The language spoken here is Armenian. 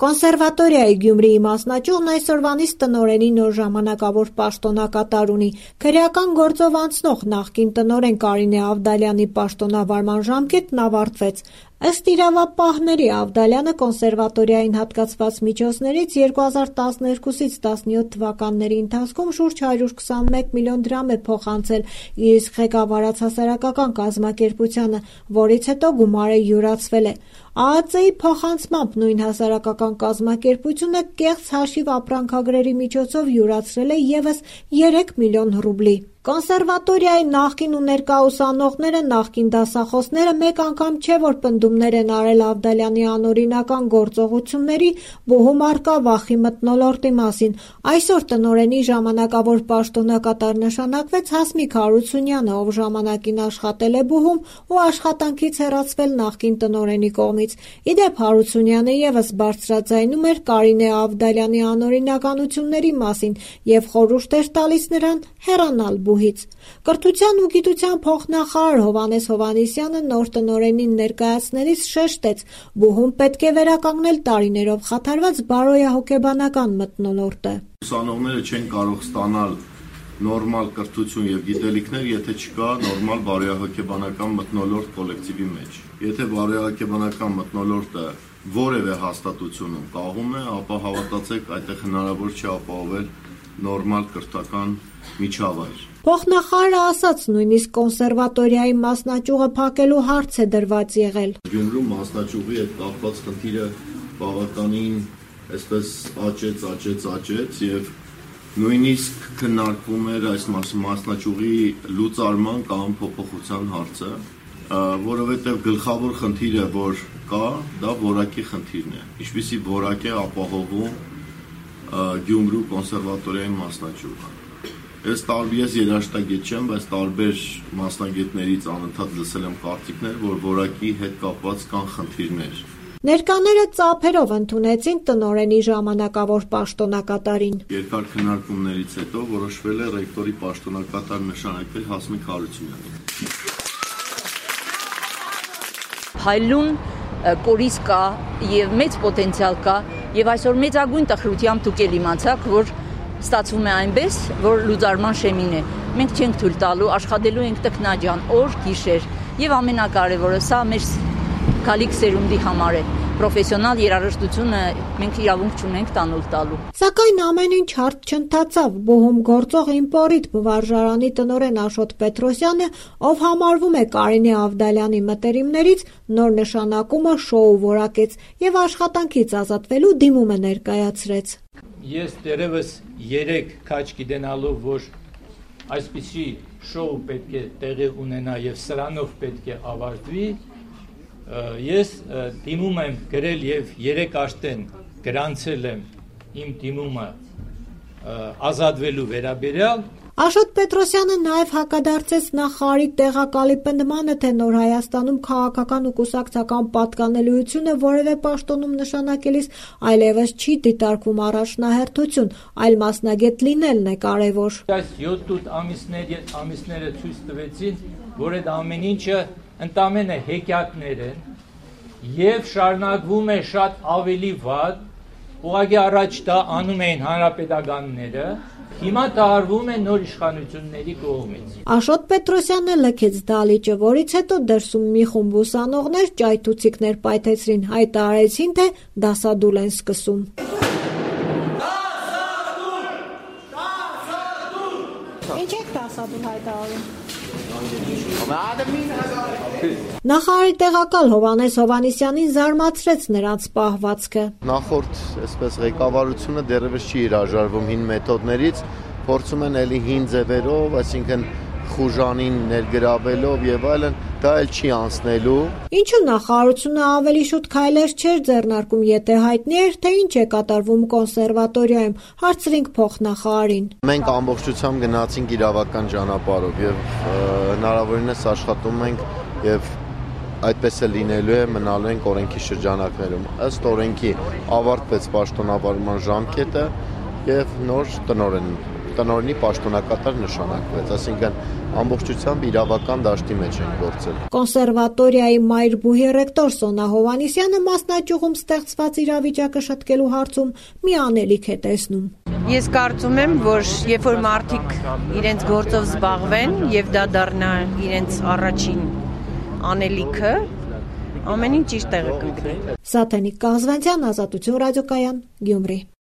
Կոնսերվատորիայի Գյումրիի մասնաճյուղն այսօրվանից տնօրենի նոր ժամանակավոր պաշտոնակատար ունի։ Քրեական գործով անցնող նախկին տնօրեն Կարինե Ավդալյանի պաշտոնավարման ժամկետն ավարտվեց։ Ըստ իրավապահների Ավդալյանը կոնսերվատորիային հատկացված միջոցներից 2012-ից 17 թվականների ընթացքում շուրջ 121 միլիոն դրամ է փոխանցել իր իսկ ղեկավարած հասարակական կազմակերպությանը, որից հետո գումարը յուրացվել է։ ԱԱԾ-ի փոխանցմամբ նույն հասարակական կազմակերպությունը կեղծ հաշիվ ապրանքագրերի միջոցով յուրացրել է ևս 3 միլիոն ռուբլի։ Կոնսերվատորիայի նախկին ու ներկա ուսանողները, նախկին դասախոսները մեկ անգամ չէ, որ պնդումներ են արել Ավդալյանի անօրինական գործողությունների բուհում առկա վախի մթնոլորտի մասին։ Այսօր տնօրենի ժամանակավոր պաշտոնակատար նշանակվեց Հասմիկ Հարությունյանը, ով ժամանակին աշխատել է բուհում ու աշխատանքից հեռացվել նախկին տնօրենի կողմից։ Իդեպ Հարությունյանը ևս բարձրաձայնում էր Կարինե Ավդալյանի անօրինականությունների մասին և խորհուրդ էր տալիս նրան հեռանալ բուհից։ Կրթության ու գիտության փոխնախարար Հովհաննես Հովհաննիսյանը նոր տնօրենին ներկայացնելիս շեշտեց. բուհում պետք է վերականգնել տարիներով խաթարված բարոյահոգեբանական մթնոլորտը։ Ուսանողները չեն կարող ստանալ նորմալ կրթություն եւ գիտելիքներ, եթե չկա նորմալ բարոյահոգեբանական մթնոլորտ կոլեկտիվի մեջ։ Եթե բարոյահոգեբանական մթնոլորտը որևէ հաստատությունում կաղում է, ապա հավատացեք, այդտեղ հնարավոր չէ ապահովել նորմալ կրթական միջավայր։ Փոխնախարարը ասաց, նույնիսկ կոնսերվատորիայի մասնաճյուղը փակելու հարց է դրված եղել։ Գյումրու մասնաճյուղի հետ կապված խնդիրը բավականին այսպես աճեց եւ նույնիսկ քննարկվում էր այս մասնաճյուղի լուծարման կամ փոփոխության հարցը, որովհետեւ գլխավոր խնդիրը, որ կա, դա որակի խնդիրն է։ Ինչպիսի որակ է ապահովում Գյումրու կոնսերվատորիայի մասնաճյուղը։ Ես երաժշտագետ չեմ, բայց տարբեր մասնագետներից անընդհատ լսել եմ կարծիքներ, որ որակի հետ կապված կան խնդիրներ։ Ներկաները ծափերով ընդունեցին տնօրենի ժամանակավոր պաշտոնակատարին։ Երկար քննարկումներից հետո որոշվել է ռեկտորի պաշտոնակատար նշանակել Հասմիկ Հարությունյանին։ Հայլուն կորիզ կա եւ մեծ պոտենցիալ կա եւ այսօր մեծագույն տխրությամբ դուք էլ իմացաք, որ ստացվում է այնպես, որ լուծարման շեմին է։ Մենք չենք թույլ տալու, աշխատելու ենք տքնաջան, օր, գիշեր եւ ամենակարևորը սա մեր գալիք սերունդի համար է։ Պրոֆեսիոնալ երաժշտությունը մենք իրավունք չունենք տանուլ տալու։ Սակայն ամեն ինչ հարթ չընթացավ։ Բուհում գործող Իմպորիտ վարժարանի տնօրեն Աշոտ Պետրոսյանը, ով համարվում է Կարինե Ավդալյանի մտերիմներից, նոր նշանակումը շոու որակեց եւ աշխատանքից ազատվելու դիմումը ներկայացրեց։ Ես դերևս 3 քաչ գիտենալով, որ այսպիսի շոու պետք է տեղի ունենա եւ սրանով պետք է ավարտվի, ես դիմում եմ գրել եւ 3 արդեն գրանցել եմ իմ դիմումը ազատվելու վերաբերյալ։ Աշոտ Պետրոսյանը նաև հակադարձեց նախարարի տեղակալի պնդմանը, թե Նոր Հայաստանում քաղաքական ու կուսակցական պատկանելիությունը որևէ պաշտոնում նշանակելիս այլևս չի դիտարկվում առաջնահերթություն, այլ մասնագետ լինելն է կարևոր։ Այս 7-8 ամիսները ցույց տվեցին, որ այդ ամեն ինչը ընդամենը հեքիաթներ են եւ շարունակվում է շատ ավելի վատ, ուղղակի առաջ դա անում էին հանրապետականները, հիմա տարվում է նոր իշխանությունների կողմից։ Աշոտ Պետրոսյանը լքեց դալիճը, որից հետո դրսում մի խումբ ուսանողներ ճայթուցիկներ պայթեցրին, հայտարարեցին, թե դասադուլ են սկսում։ Ինչ եք դասադուլ հայտարարում։ Նախարարի տեղակալ Հովհաննես Հովհաննիսյանին զարմացրեց նրանց պահվածքը։ Նախորդ այսպես ղեկավարությունը դեռևս չի հրաժարվում հին մեթոդներից, փորձում են ելի հին ձևերով, այսինքն խուժանին ներգրավելով եւ այլն, դա էլ չի անցնելու։ Ինչու նախարարությունը ավելի շուտ քայլեր չէր ձեռնարկում, եթե հայտնի էր, թե ինչ է կատարվում կոնսերվատորիայում, հարցրինք փոխնախարարին։ Մենք ամբողջությամբ գնացինք իրավական ճանապարհով եւ հնարավորինս աշխատում ենք եւ այդպես է լինելու է, մնալու ենք օրենքի շրջանակներում։ Ըստ օրենքի ավարտվեց պաշտոնավարման ժամկետը եւ նոր տնօրենի պաշտոնակատար նշանակվեց, այսինքն ամբողջությամբ իրավական դաշտի մեջ ենք գործել։ Կոնսերվատորիայի մայրբուհի ռեկտոր Սոնա Հովհաննիսյանը մասնաճյուղում ստեղծված իրավիճակը շտկելու հարցում մի անելիք է տեսնում։ Ես կարծում եմ, որ երբ որ մարդիկ իրենց գործով զբաղվեն եւ դա դառնա իրենց առաջին անելիքը, ամեն ինչ իր տեղը կընկնի։ Սաթենիկ Կազվանցյան, Ազատություն ռադիոկայան, Գյումրի։